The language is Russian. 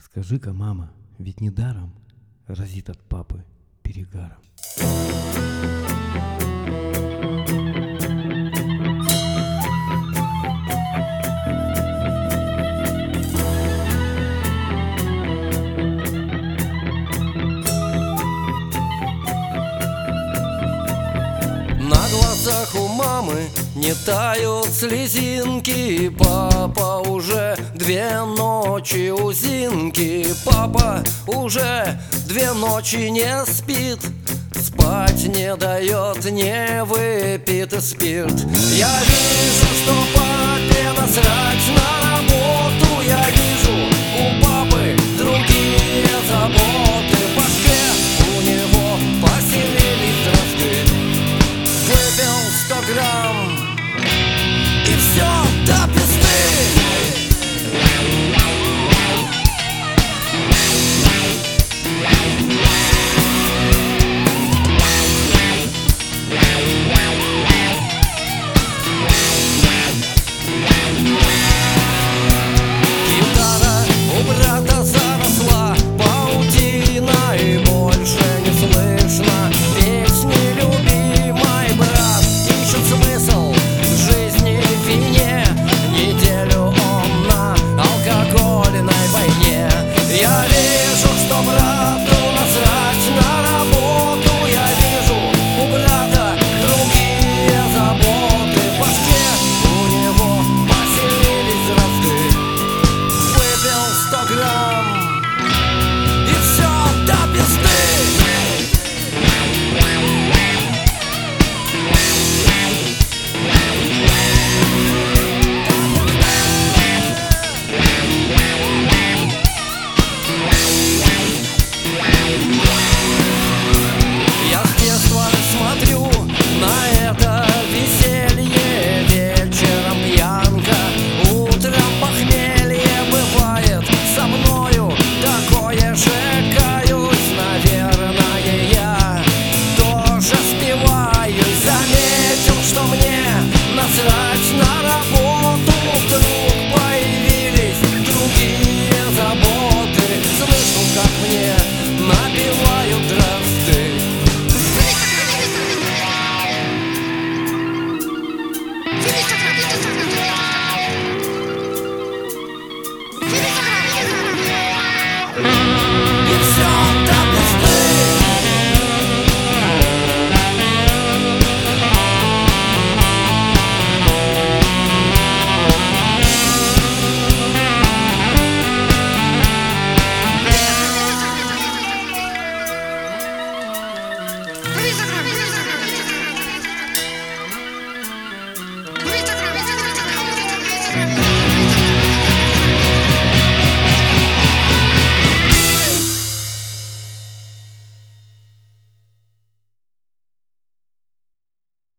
Скажи-ка, мама, ведь недаром разит от папы перегаром. На глазах у мамы не тают слезинки. Папа уже 2 ночи у Зинки. Папа уже 2 ночи не спит, спать не дает, не выпит спирт. Я вижу, что папе насрать на работу. Я вижу, у папы другие заботы. В башке у него поселились дрожки. Выпил 100 грамм и все до пизды. Гитара у брата заросла паутиной, больше не слышно песни любимой. Брат ищет смысл в жизни в вине, неделю он на алкогольной войне. Я вижу, что брату насрать на работу. Я вижу, у брата другие заботы. В башке у него поселились дрозды. Выпил 100 грамм и все до пизды. Я с детства смотрю на это веселье. Вечером пьянка, утром похмелье. Бывает со мною такое же, каюсь. Наверное, я тоже спиваюсь. Заметил, что мне насрать на работу. Вдруг появились другие заботы. Слышу, как мне набивают дрозды. И все до пизды. Thank you.